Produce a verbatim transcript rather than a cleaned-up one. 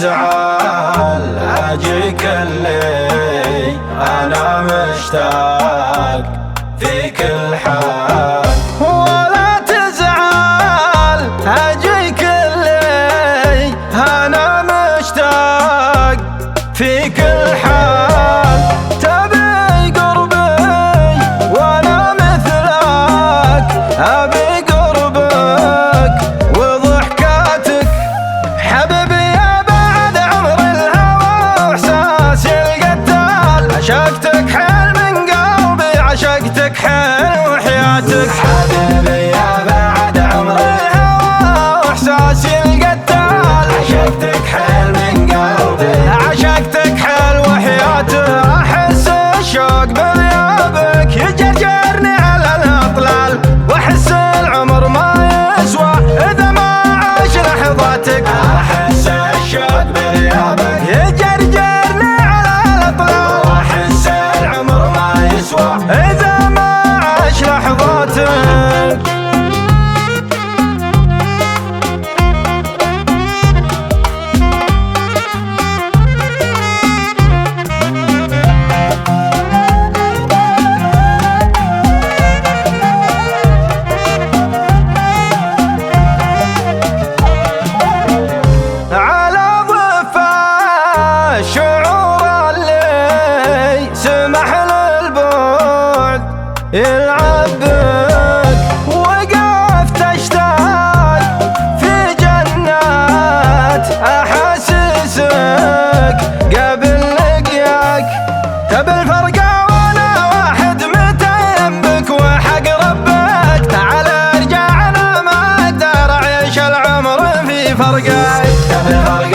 تزعل أجيك اللي أنا مشتاق في كل حال. ولا تزعل أجيك اللي أنا مشتاق في كل حال. تبي قربي وأنا مثلك، أبي قربك وضحكاتك حبيبي يا بعد عمر الهوى وإحساسي القتال. عشقتك حيل من قلبي، عشقتك حيل وحياتك حبيبي يا بعد عمر الهوى وإحساسي القتال. عشقتك حيل من قلبي، عشقتك حيل وحياتك. أحس الشوق بغيابك يجرجرني على الأطلال، وأحس العمر ما يسوى إذا ما عاش لحظاتك. أحس الشوق بغيابك يجرجرني على الأطلال، وأحس العمر ما يسوى إذا ما عاش لحظاتك. الشعور اللي سمح للبعد يلعب بك، وقفت اشتاق في جنات احاسسك قبل لقياك. تبي الفرقة وانا واحد متيم بك وحق ربك. تعال ارجع انا ما اقدر اعيش العمر في فرقك.